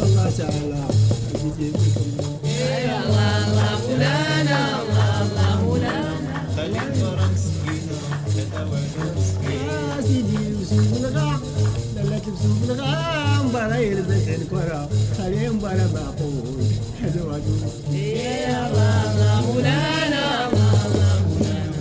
الله تعالى عزيزي بكم. الله الله مولانا، الله الله مولانا. خلي الورا مسكينة هذا وين مسكين. سيدي وسيدي الغا لا تلبسوا بالغا مبارا يلبس الكرة خليه مبارا معقول هذا وين مسكين. الله الله مولانا، الله الله مولانا.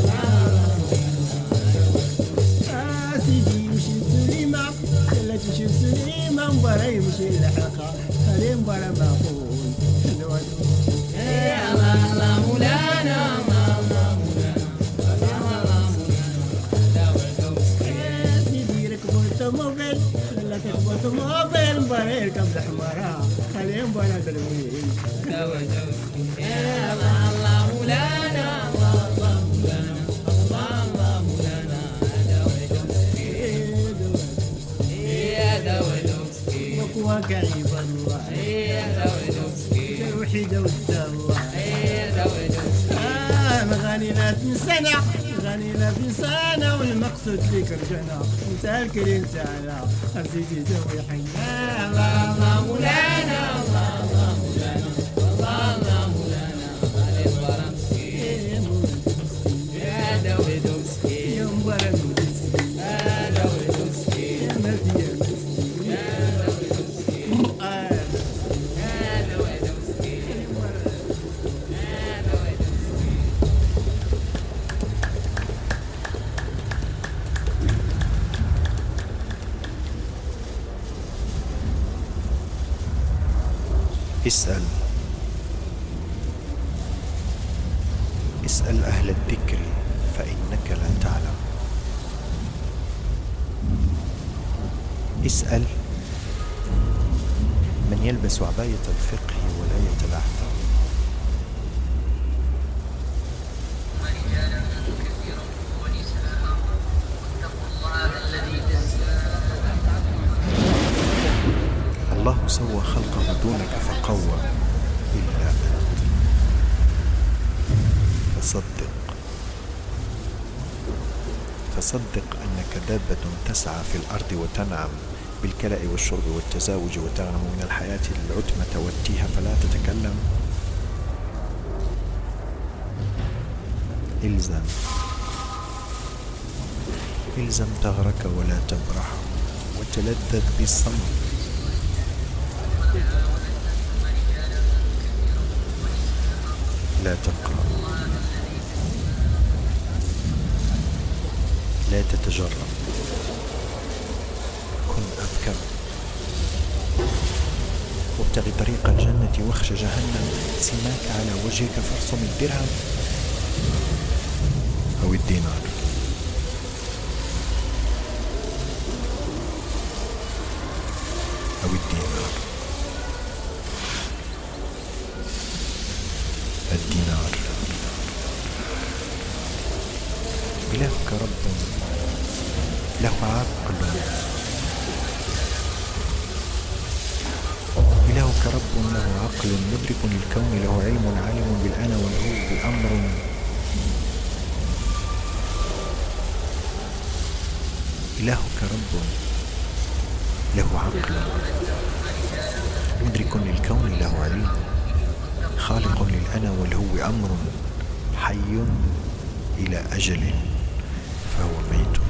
سيدي يمشي سليمة لا تمشي سليمة مبارا يمشي الحلقة خليه مبارا معقول هذا وين مسكين. الله الله مولانا، الله الله مولانا. الله مولانا. سيدي ركبوا الطوموبيل لا تركبوا الطوموبيل مبارا يركب الحمارة خليه مبارا تلوين. الله الله مولانا، الله الله مولانا. الله الله مولانا. هذا ودوسكي وكواك عيب الله هذا ودوسكي الوحيدة ود الله. هذا ودوسكي مغاني لا تنسانا مغاني لا تنسانا والمقصود فيك رجعنا انت الكريم تعالى عزيزي زوي حنا. الله الله مولانا، الله الله مولانا. الله الله مولانا. علي برمسكي هذا ودوسكي يا مبارك ودسكي هذا ودوسكي يا مهدي يا مسكين. هذا ودوسكي هذا ودوسكي هذا ودوسكي. اسأل اسأل أهل الذكر فإنك لا تعلم. اسأل من يلبس عباية الفقه ولا يتلعثم. ورجالا كثيرا ونساء واتقوا الله الذي الله سوى خلقه دونك فقوى إلا أنت فصدق أنك دابة تسعى في الأرض وتنعم بالكلاء والشرب والتزاوج وتغنم من الحياة العتمة والتيها فلا تتكلم. إلزم ثغرك ولا تبرحه وتلذذ بالصمت. لا تقرأ لا تتجرأ كن أبكر وابتغ طريق الجنة واخش جهنم سماك على وجهك فارسم الدرهم أو الدينار. الدينار. إلهك رب له عقل إلهك رب له عقل مدرك للكون له علم عالم بالأنا والهو بأمر. إلهك رب له عقل مدرك للكون له علم خالق للأنا والهو أمر حي إلى أجل فهو ميت.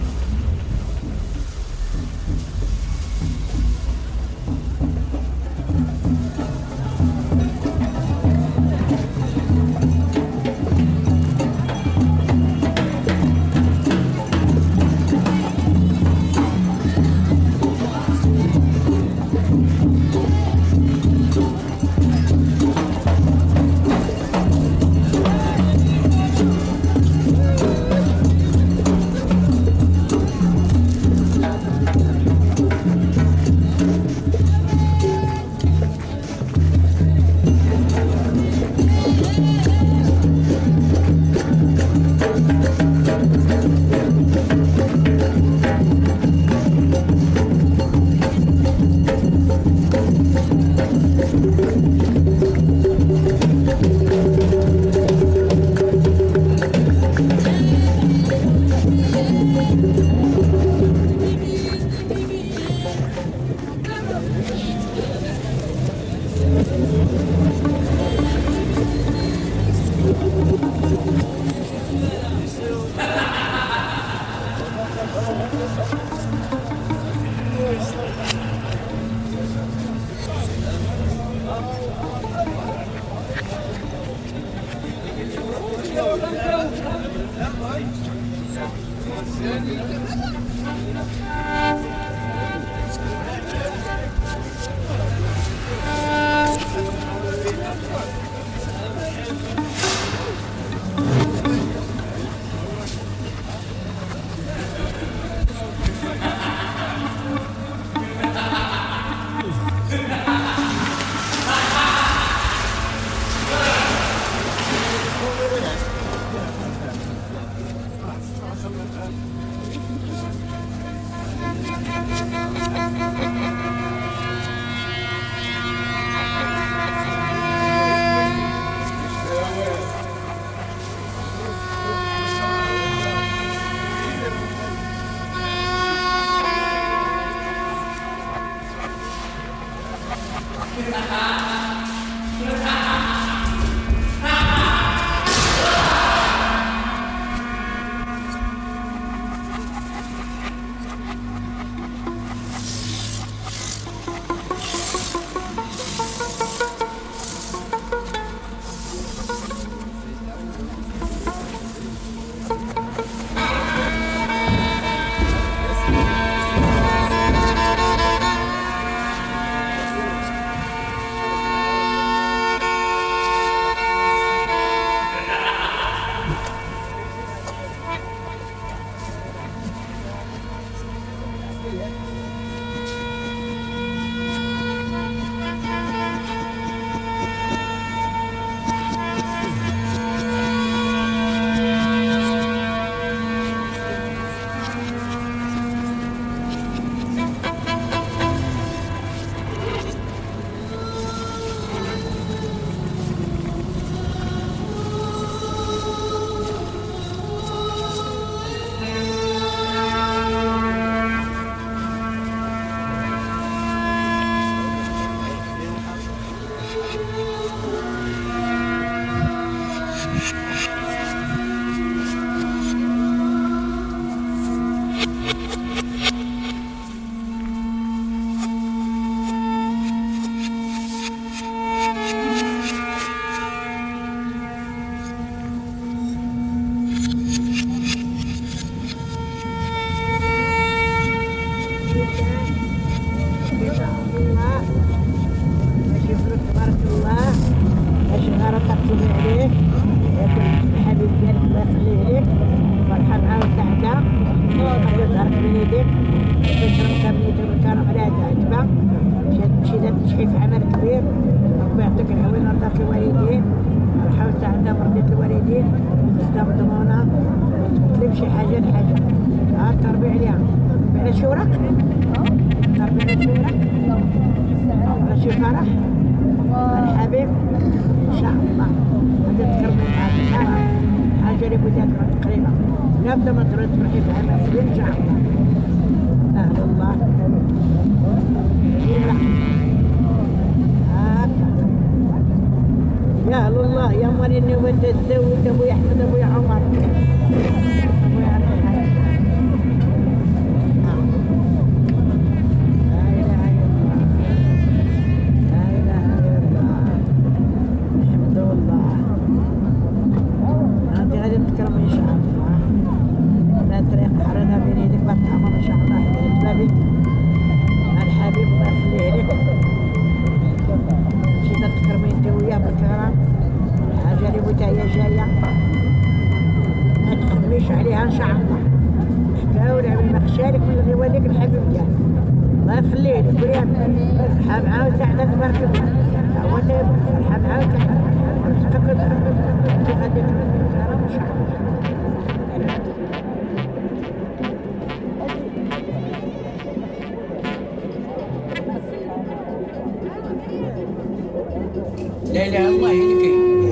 لا اله الا الله هي اللي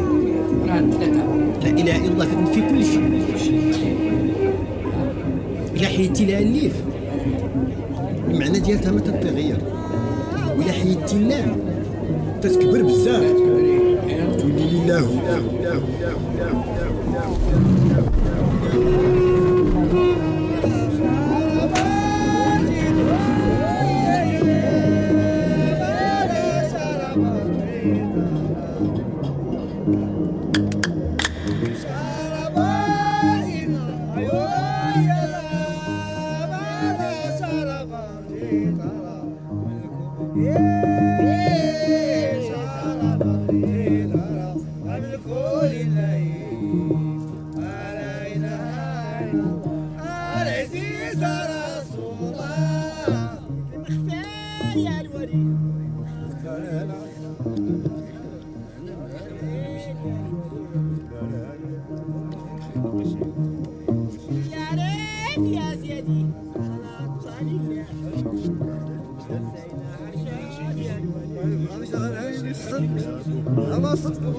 كاين. لا اله الا الله في كل شيء. الا حيدتي لها الليف المعنى ديالها ما تتغير، وإلا حيدتي اللام تتكبر بزاف تولي له. أما صدق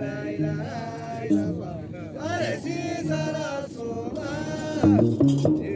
Thank you.